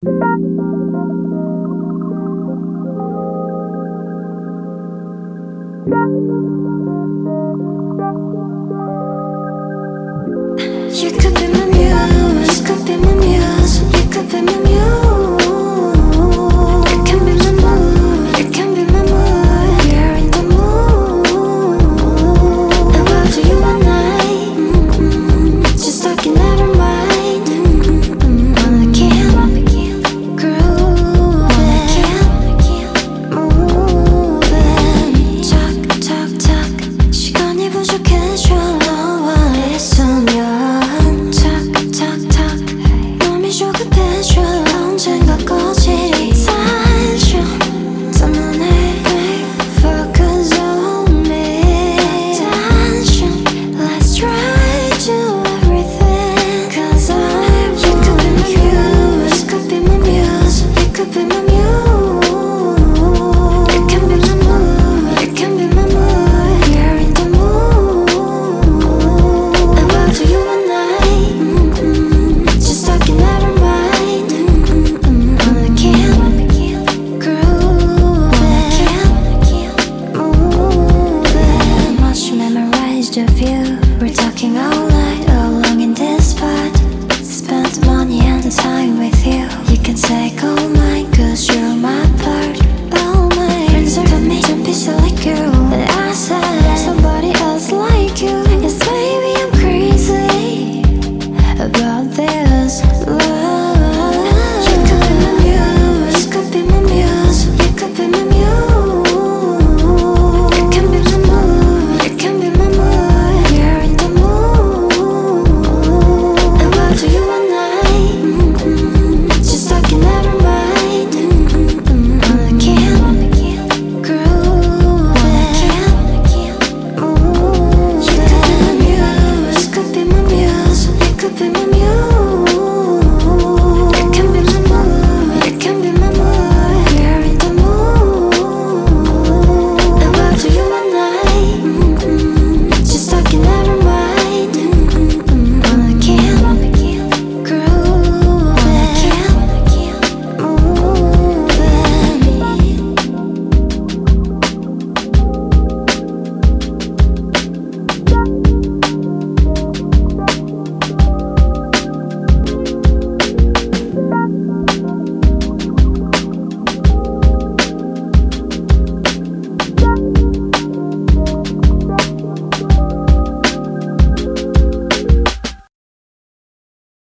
You could be my muse, you could be my muse, you could be my muse. It can be my mood, it can be my mood. You're in the mood. About to you and I, just talking out our mind. Wanna can't groove it, move it. Talk, talk, talk. 시간이 부족해져. 너와의 소년. Talk, talk, talk. 몸이 조급해져. 언젠가 꺼질 이 tension. 더 눈에 focus on me. Attention. Let's try to everything. 'Cause you could be my muse, you could be my muse, you could be my muse.